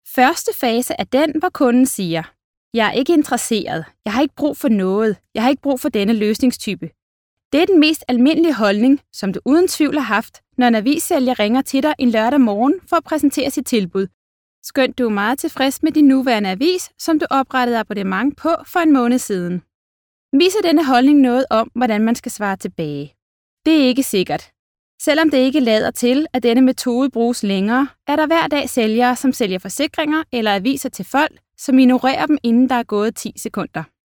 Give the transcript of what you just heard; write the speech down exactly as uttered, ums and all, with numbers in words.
Første fase er den, hvor kunden siger, jeg er ikke interesseret, jeg har ikke brug for noget, jeg har ikke brug for denne løsningstype. Det er den mest almindelige holdning, som du uden tvivl har haft, når en avissælger ringer til dig en lørdag morgen for at præsentere sit tilbud. Skønt du er meget tilfreds med din nuværende avis, som du oprettede abonnement på for en måned siden. Viser denne holdning noget om, hvordan man skal svare tilbage? Det er ikke sikkert. Selvom det ikke lader til, at denne metode bruges længere, er der hver dag sælgere, som sælger forsikringer eller aviser til folk, som ignorerer dem, inden der er gået ti sekunder.